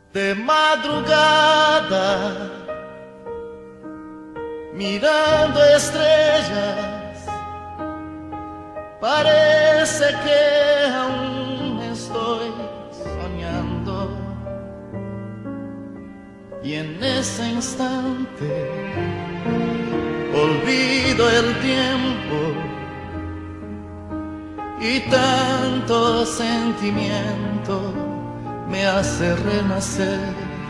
De madrugada, mirando estrellas, parece que aún estoy soñando. Y en ese instante olvido el tiempo y tanto sentimiento me hace renacer.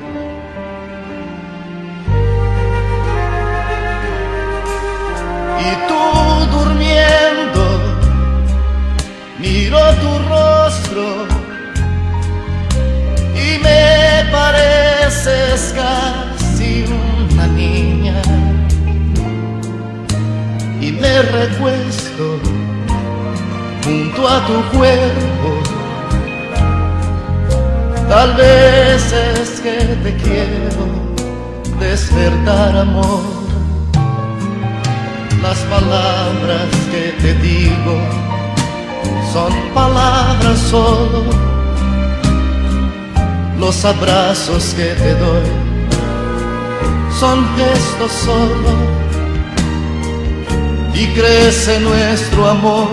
Y tú durmiendo, miro tu rostro y me pareces casi una niña. Y me recuesto junto a tu cuerpo. Tal vez es que te quiero despertar, amor. Las palabras que te digo son palabras solo. Los abrazos que te doy son gestos solo. Y crece nuestro amor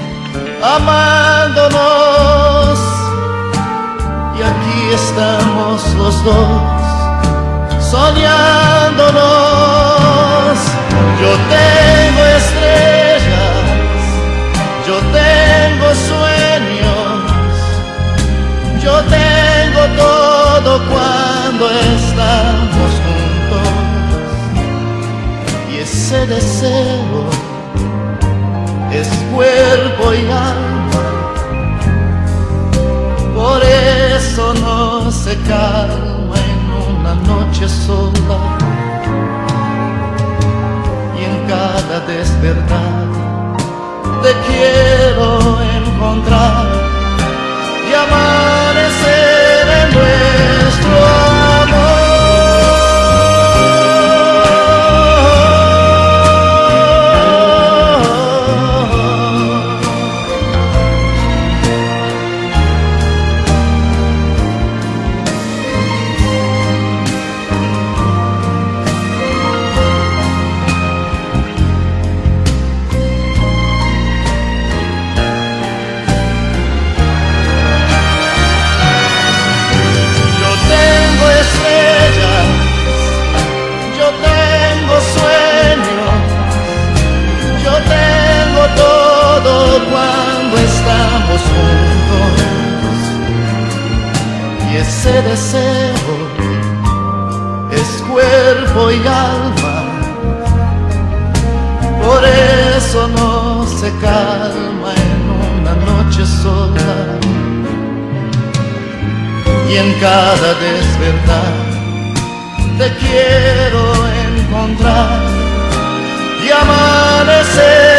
amándonos. Y aquí estamos los dos soñándonos. Yo tengo estrellas, yo tengo sueños, yo tengo todo cuando estamos juntos. Y ese deseo es cuerpo y alma, por eso no se calma en una noche sola. Y en cada despertar te quiero encontrar y amanecer en nuestro amor. Cuando estamos juntos, y ese deseo es cuerpo y alma, por eso no se calma en una noche sola. Y en cada despertar te quiero encontrar y amanecer